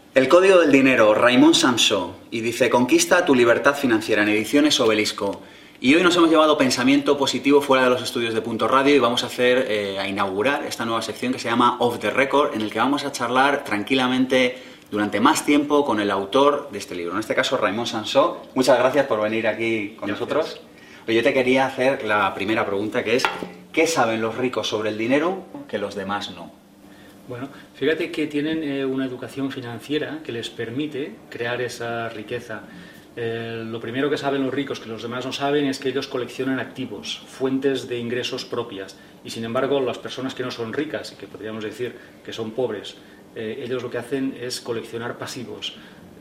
El Código del Dinero, Raymond Samson, y dice: conquista tu libertad financiera, en Ediciones Obelisco. Y hoy nos hemos llevado pensamiento positivo fuera de los estudios de Punto Radio y vamos a inaugurar esta nueva sección que se llama Off the Record, en el que vamos a charlar tranquilamente durante más tiempo con el autor de este libro, en este caso Raymond Samson. Muchas gracias por venir aquí con nosotros. Oye, yo te quería hacer la primera pregunta, que es: ¿qué saben los ricos sobre el dinero que los demás no? Bueno, fíjate que tienen una educación financiera que les permite crear esa riqueza. Lo primero que saben los ricos que los demás no saben es que ellos coleccionan activos, fuentes de ingresos propias, y sin embargo las personas que no son ricas y que podríamos decir que son pobres, ellos lo que hacen es coleccionar pasivos.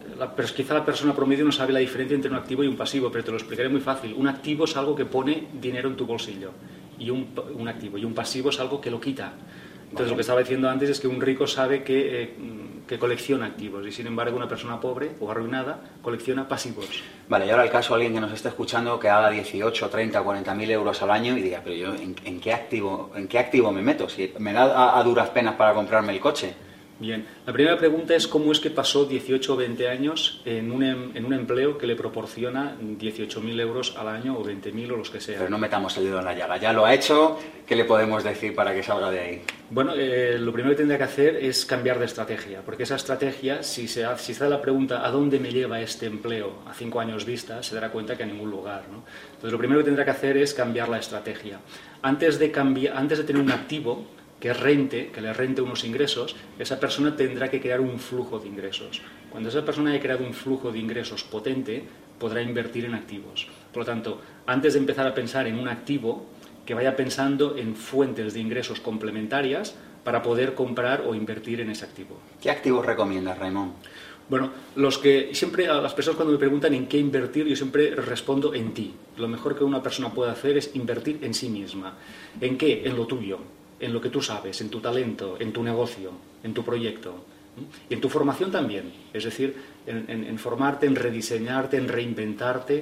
Quizá la persona promedio no sabe la diferencia entre un activo y un pasivo, pero te lo explicaré muy fácil. Un activo es algo que pone dinero en tu bolsillo, y un activo, y un pasivo es algo que lo quita. Entonces, lo que estaba diciendo antes es que un rico sabe que colecciona activos y, sin embargo, una persona pobre o arruinada colecciona pasivos. Vale, y ahora el caso de alguien que nos esté escuchando que haga 18, 30, 40.000 euros al año y diga: pero yo, ¿en qué activo me meto? Si me da a duras penas para comprarme el coche. Bien, la primera pregunta es cómo es que pasó 18 o 20 años en un empleo que le proporciona 18.000 euros al año o 20.000 o los que sea. Pero no metamos el dedo en la llaga, ya lo ha hecho, ¿qué le podemos decir para que salga de ahí? Bueno, lo primero que tendría que hacer es cambiar de estrategia, porque esa estrategia, si se hace la pregunta ¿a dónde me lleva este empleo a 5 años vista?, se dará cuenta que a ningún lugar, ¿no? Entonces, lo primero que tendrá que hacer es cambiar la estrategia. Antes de tener un activo que le rente unos ingresos, esa persona tendrá que crear un flujo de ingresos. Cuando esa persona haya creado un flujo de ingresos potente, podrá invertir en activos. Por lo tanto, antes de empezar a pensar en un activo, que vaya pensando en fuentes de ingresos complementarias para poder comprar o invertir en ese activo. ¿Qué activos recomiendas, Raymond? Bueno, siempre a las personas cuando me preguntan en qué invertir, yo siempre respondo: en ti. Lo mejor que una persona puede hacer es invertir en sí misma. ¿En qué? En lo tuyo, en lo que tú sabes, en tu talento, en tu negocio, en tu proyecto. Y en tu formación también, es decir, en formarte, en rediseñarte, en reinventarte,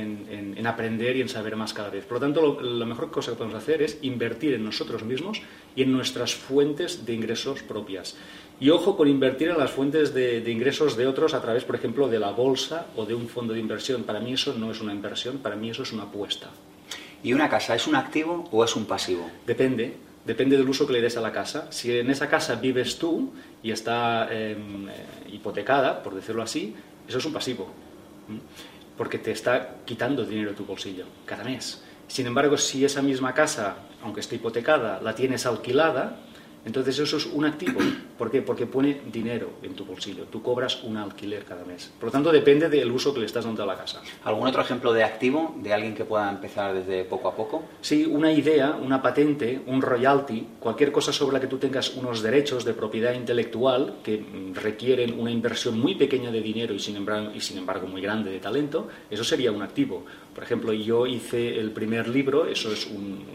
en aprender y en saber más cada vez. Por lo tanto, la mejor cosa que podemos hacer es invertir en nosotros mismos y en nuestras fuentes de ingresos propias. Y ojo con invertir en las fuentes de ingresos de otros a través, por ejemplo, de la bolsa o de un fondo de inversión. Para mí eso no es una inversión, para mí eso es una apuesta. ¿Y una casa es un activo o es un pasivo? Depende del uso que le des a la casa. Si en esa casa vives tú y está hipotecada, por decirlo así, eso es un pasivo, porque te está quitando dinero de tu bolsillo cada mes. Sin embargo, si esa misma casa, aunque esté hipotecada, la tienes alquilada, entonces eso es un activo. ¿Por qué? Porque pone dinero en tu bolsillo. Tú cobras un alquiler cada mes. Por lo tanto, depende del uso que le estás dando a la casa. ¿Algún otro ejemplo de activo, de alguien que pueda empezar desde poco a poco? Sí, una idea, una patente, un royalty, cualquier cosa sobre la que tú tengas unos derechos de propiedad intelectual que requieren una inversión muy pequeña de dinero y sin embargo muy grande de talento, eso sería un activo. Por ejemplo, yo hice el primer libro, eso es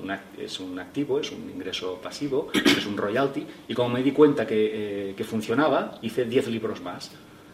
un activo, es un ingreso pasivo, es un royalty, y como me di cuenta que funcionaba, hice 10 libros más.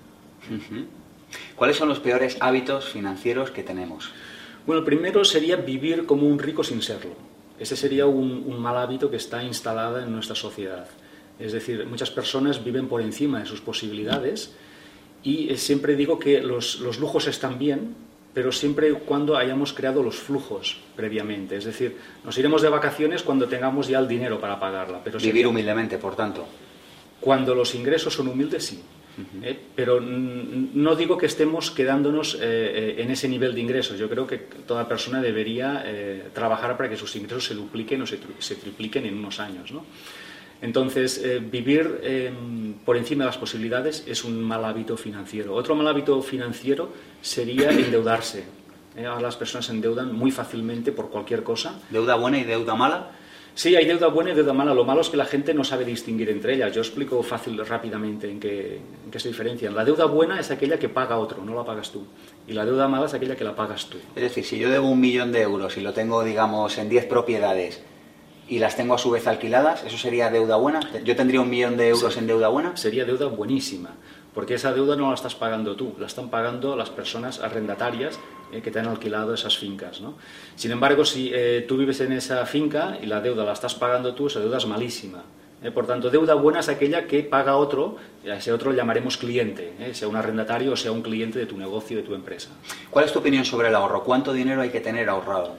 ¿Cuáles son los peores hábitos financieros que tenemos? Bueno, el primero sería vivir como un rico sin serlo. Ese sería un mal hábito que está instalado en nuestra sociedad. Es decir, muchas personas viven por encima de sus posibilidades y siempre digo que los lujos están bien, pero siempre y cuando hayamos creado los flujos previamente. Es decir, nos iremos de vacaciones cuando tengamos ya el dinero para pagarla. Pero vivir humildemente, por tanto. Cuando los ingresos son humildes, sí. Pero no digo que estemos quedándonos en ese nivel de ingresos. Yo creo que toda persona debería trabajar para que sus ingresos se dupliquen o se tripliquen en unos años, ¿no? Entonces, vivir por encima de las posibilidades es un mal hábito financiero. Otro mal hábito financiero sería endeudarse. Ahora las personas se endeudan muy fácilmente por cualquier cosa. ¿Deuda buena y deuda mala? Sí, hay deuda buena y deuda mala. Lo malo es que la gente no sabe distinguir entre ellas. Yo explico rápidamente en qué se diferencian. La deuda buena es aquella que paga otro, no la pagas tú. Y la deuda mala es aquella que la pagas tú. Es decir, si yo debo 1.000.000 de euros y lo tengo, digamos, en 10 propiedades y las tengo a su vez alquiladas, ¿eso sería deuda buena? ¿Yo tendría 1.000.000 de euros en deuda buena? Sería deuda buenísima, porque esa deuda no la estás pagando tú, la están pagando las personas arrendatarias que te han alquilado esas fincas, ¿no? Sin embargo, si tú vives en esa finca y la deuda la estás pagando tú, esa deuda es malísima. Por tanto, deuda buena es aquella que paga otro, a ese otro le llamaremos cliente, sea un arrendatario o sea un cliente de tu negocio, de tu empresa. ¿Cuál es tu opinión sobre el ahorro? ¿Cuánto dinero hay que tener ahorrado?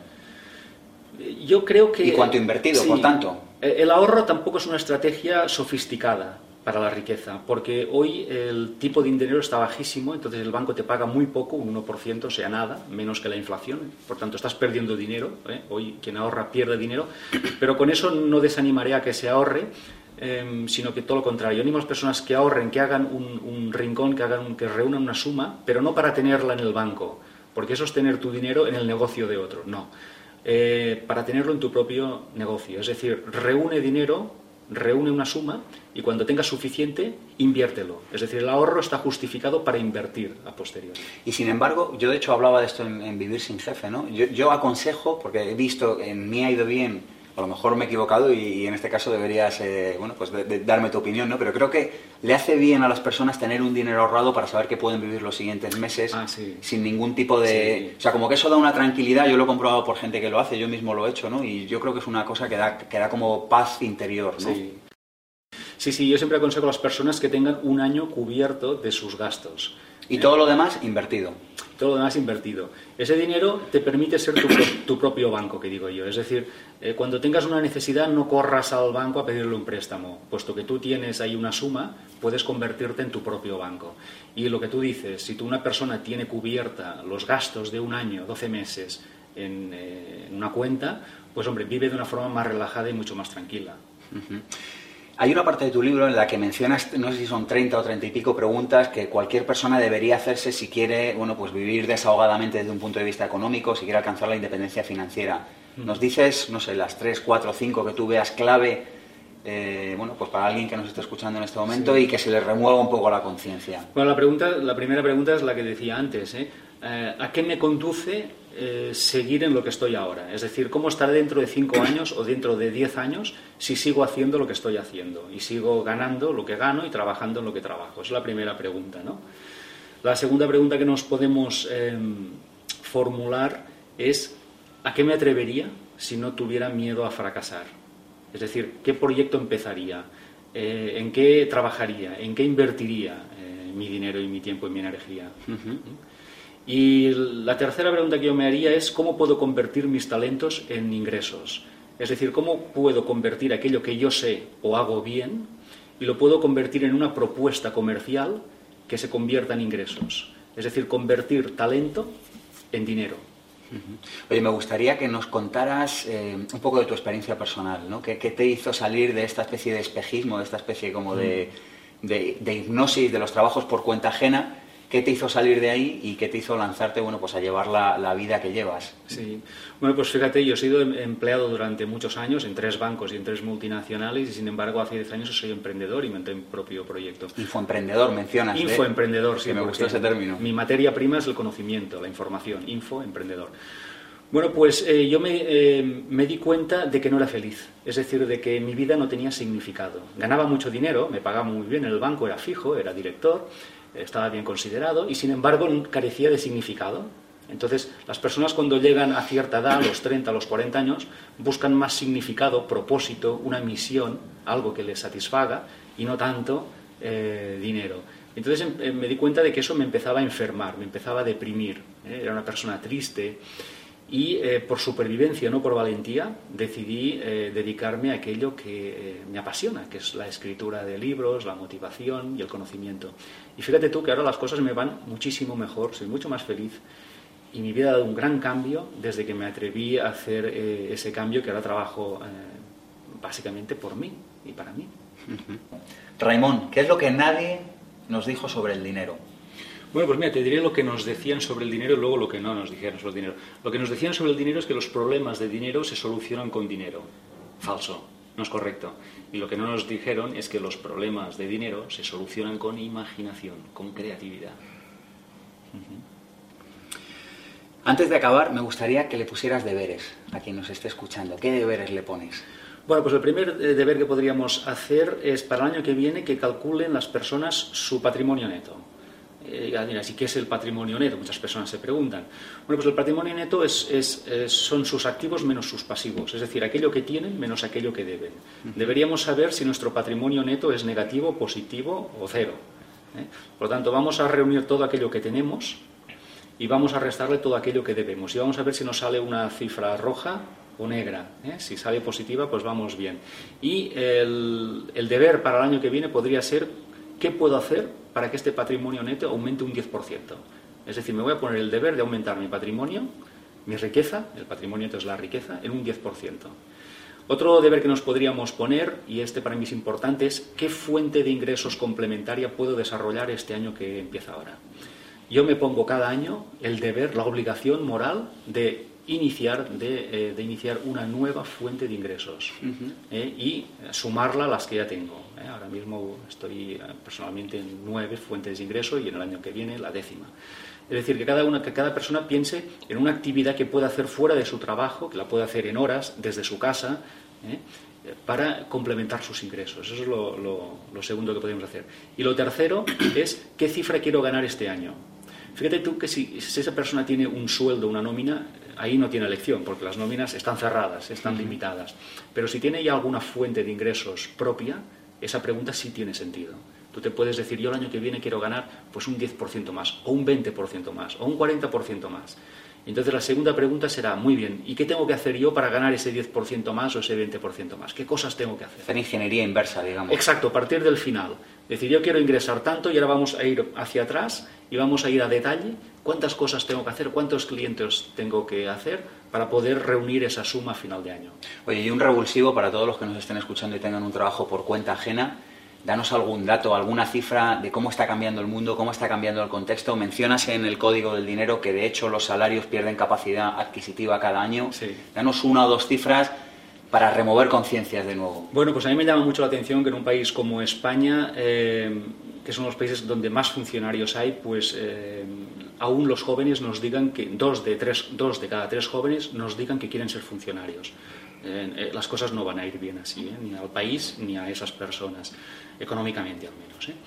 Yo creo que... ¿Y cuánto invertido, sí, por tanto? El ahorro tampoco es una estrategia sofisticada para la riqueza, porque hoy el tipo de dinero está bajísimo, entonces el banco te paga muy poco, un 1%, o sea, nada, menos que la inflación, por tanto estás perdiendo dinero, hoy quien ahorra pierde dinero, pero con eso no desanimaré a que se ahorre, sino que todo lo contrario. Yo animo a las personas que ahorren, que hagan un rincón, que reúnan una suma, pero no para tenerla en el banco, porque eso es tener tu dinero en el negocio de otro, no. Para tenerlo en tu propio negocio, es decir, reúne dinero, reúne una suma y cuando tengas suficiente, inviértelo. Es decir, el ahorro está justificado para invertir a posteriori. Y sin embargo, yo de hecho hablaba de esto en Vivir sin Jefe, ¿no? Yo aconsejo, porque he visto, en mí ha ido bien, a lo mejor me he equivocado y en este caso deberías bueno, pues de darme tu opinión, ¿no? Pero creo que le hace bien a las personas tener un dinero ahorrado para saber que pueden vivir los siguientes meses sí, sin ningún tipo de... Sí. O sea, como que eso da una tranquilidad, yo lo he comprobado por gente que lo hace, yo mismo lo he hecho, ¿no? Y yo creo que es una cosa que da como paz interior, ¿no? Sí, yo siempre aconsejo a las personas que tengan un año cubierto de sus gastos. Y todo lo demás invertido. Todo lo demás invertido. Ese dinero te permite ser tu propio banco, que digo yo. Es decir, cuando tengas una necesidad no corras al banco a pedirle un préstamo, puesto que tú tienes ahí una suma, puedes convertirte en tu propio banco. Y lo que tú dices, si tú una persona tiene cubierta los gastos de un año, 12 meses en una cuenta, pues hombre, vive de una forma más relajada y mucho más tranquila. Uh-huh. Hay una parte de tu libro en la que mencionas, no sé si son 30 o 30 y pico preguntas que cualquier persona debería hacerse si quiere, bueno, pues vivir desahogadamente desde un punto de vista económico, si quiere alcanzar la independencia financiera. Nos dices, no sé, las 3, 4, 5 que tú veas clave, bueno, pues para alguien que nos esté escuchando en este momento y que se le remueva un poco la conciencia. Bueno, la primera pregunta es la que decía antes, ¿a qué me conduce seguir en lo que estoy ahora? Es decir, ¿cómo estaré dentro de 5 años o dentro de 10 años si sigo haciendo lo que estoy haciendo y sigo ganando lo que gano y trabajando en lo que trabajo? Es la primera pregunta, ¿no? La segunda pregunta que nos podemos formular es ¿a qué me atrevería si no tuviera miedo a fracasar? Es decir, ¿qué proyecto empezaría? ¿En qué trabajaría? ¿En qué invertiría mi dinero y mi tiempo y mi energía? Uh-huh. Y la tercera pregunta que yo me haría es ¿cómo puedo convertir mis talentos en ingresos? Es decir, ¿cómo puedo convertir aquello que yo sé o hago bien y lo puedo convertir en una propuesta comercial que se convierta en ingresos? Es decir, convertir talento en dinero. Uh-huh. Oye, me gustaría que nos contaras un poco de tu experiencia personal, ¿no? ¿Qué te hizo salir de esta especie de espejismo, de esta especie como de hipnosis, de los trabajos por cuenta ajena? ¿Qué te hizo salir de ahí y qué te hizo lanzarte, bueno, pues a llevar la vida que llevas? Sí, bueno, pues fíjate, yo he sido empleado durante muchos años en 3 bancos y en 3 multinacionales y sin embargo hace 10 años soy emprendedor y monté mi propio proyecto. Infoemprendedor mencionas. Infoemprendedor, sí. Me gustó ese término. Mi materia prima es el conocimiento, la información, infoemprendedor. Bueno, pues yo me di cuenta de que no era feliz, es decir, de que mi vida no tenía significado. Ganaba mucho dinero, me pagaba muy bien en el banco, era fijo, era director, estaba bien considerado y sin embargo carecía de significado. Entonces las personas cuando llegan a cierta edad, a los 30, a los 40 años, buscan más significado, propósito, una misión, algo que les satisfaga y no tanto dinero. Entonces me di cuenta de que eso me empezaba a enfermar, me empezaba a deprimir, era una persona triste y por supervivencia, no por valentía, decidí dedicarme a aquello que me apasiona, que es la escritura de libros, la motivación y el conocimiento. Y fíjate tú que ahora las cosas me van muchísimo mejor, soy mucho más feliz y mi vida ha dado un gran cambio desde que me atreví a hacer ese cambio que ahora trabajo básicamente por mí y para mí. Raimon, ¿qué es lo que nadie nos dijo sobre el dinero? Bueno, pues mira, te diré lo que nos decían sobre el dinero y luego lo que no nos dijeron sobre el dinero. Lo que nos decían sobre el dinero es que los problemas de dinero se solucionan con dinero. Falso, no es correcto. Y lo que no nos dijeron es que los problemas de dinero se solucionan con imaginación, con creatividad. Antes de acabar, me gustaría que le pusieras deberes a quien nos esté escuchando. ¿Qué deberes le pones? Bueno, pues el primer deber que podríamos hacer es para el año que viene que calculen las personas su patrimonio neto. Así que es el patrimonio neto, muchas personas se preguntan. Bueno, pues el patrimonio neto son sus activos menos sus pasivos, es decir, aquello que tienen menos aquello que deben. Deberíamos saber si nuestro patrimonio neto es negativo, positivo o cero. Por lo tanto, vamos a reunir todo aquello que tenemos y vamos a restarle todo aquello que debemos. Y vamos a ver si nos sale una cifra roja o negra. Si sale positiva, pues vamos bien. Y el deber para el año que viene podría ser: ¿qué puedo hacer para que este patrimonio neto aumente un 10%? Es decir, me voy a poner el deber de aumentar mi patrimonio, mi riqueza, el patrimonio neto es la riqueza, en un 10%. Otro deber que nos podríamos poner, y este para mí es importante, es ¿qué fuente de ingresos complementaria puedo desarrollar este año que empieza ahora? Yo me pongo cada año el deber, la obligación moral de iniciar una nueva fuente de ingresos y sumarla a las que ya tengo. Ahora mismo estoy personalmente en 9 fuentes de ingreso y en el año que viene la 10ª. Es decir, que cada persona piense en una actividad que pueda hacer fuera de su trabajo, que la pueda hacer en horas, desde su casa, para complementar sus ingresos. Eso es lo segundo que podemos hacer. Y lo tercero es ¿qué cifra quiero ganar este año? Fíjate tú que si esa persona tiene un sueldo, una nómina, ahí no tiene elección, porque las nóminas están cerradas, están limitadas. Pero si tiene ya alguna fuente de ingresos propia, esa pregunta sí tiene sentido. Tú te puedes decir, yo el año que viene quiero ganar pues un 10% más, o un 20% más, o un 40% más. Entonces la segunda pregunta será, muy bien, ¿y qué tengo que hacer yo para ganar ese 10% más o ese 20% más? ¿Qué cosas tengo que hacer? Hacer ingeniería inversa, digamos. Exacto, a partir del final. Es decir, yo quiero ingresar tanto y ahora vamos a ir hacia atrás y vamos a ir a detalle. ¿Cuántas cosas tengo que hacer? ¿Cuántos clientes tengo que hacer para poder reunir esa suma a final de año? Oye, y un revulsivo para todos los que nos estén escuchando y tengan un trabajo por cuenta ajena. Danos algún dato, alguna cifra de cómo está cambiando el mundo, cómo está cambiando el contexto. Mencionas en el Código del Dinero que de hecho los salarios pierden capacidad adquisitiva cada año. Sí. Danos 1 o 2 cifras para remover conciencias de nuevo. Bueno, pues a mí me llama mucho la atención que en un país como España, que son los países donde más funcionarios hay, pues aún los jóvenes nos digan que 2 de cada 3 jóvenes nos digan que quieren ser funcionarios. Las cosas no van a ir bien así, ni al país ni a esas personas, económicamente al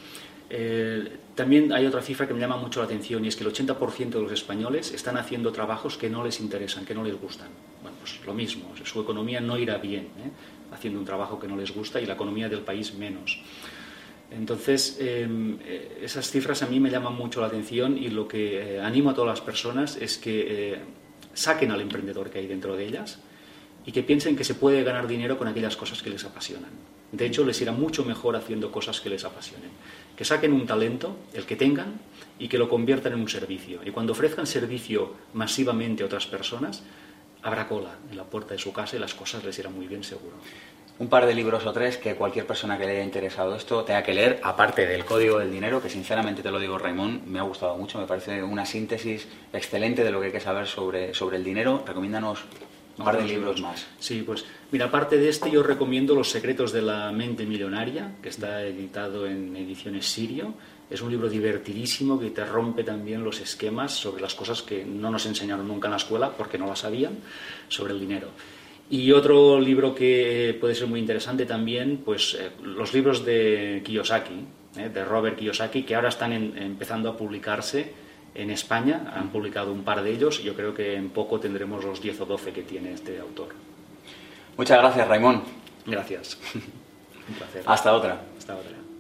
menos. También hay otra cifra que me llama mucho la atención y es que el 80% de los españoles están haciendo trabajos que no les interesan, que no les gustan. Bueno, pues lo mismo, su economía no irá bien haciendo un trabajo que no les gusta y la economía del país menos. Entonces, esas cifras a mí me llaman mucho la atención y lo que animo a todas las personas es que saquen al emprendedor que hay dentro de ellas y que piensen que se puede ganar dinero con aquellas cosas que les apasionan. De hecho, les irá mucho mejor haciendo cosas que les apasionen. Que saquen un talento, el que tengan, y que lo conviertan en un servicio. Y cuando ofrezcan servicio masivamente a otras personas, habrá cola en la puerta de su casa y las cosas les irán muy bien, seguro. Un par de libros o 3 que cualquier persona que le haya interesado esto tenga que leer, aparte del Código del Dinero, que sinceramente te lo digo, Raimon, me ha gustado mucho, me parece una síntesis excelente de lo que hay que saber sobre el dinero. Recomiéndanos un par de libros más. Sí, pues mira, aparte de este yo recomiendo Los secretos de la mente millonaria, que está editado en ediciones Sirio. Es un libro divertidísimo que te rompe también los esquemas sobre las cosas que no nos enseñaron nunca en la escuela porque no las sabían sobre el dinero. Y otro libro que puede ser muy interesante también, pues los libros de Kiyosaki, de Robert Kiyosaki, que ahora están empezando a publicarse en España. Han publicado un par de ellos y yo creo que en poco tendremos los 10 o 12 que tiene este autor. Muchas gracias, Raimon. Gracias. Un placer. Hasta otra. Hasta otra.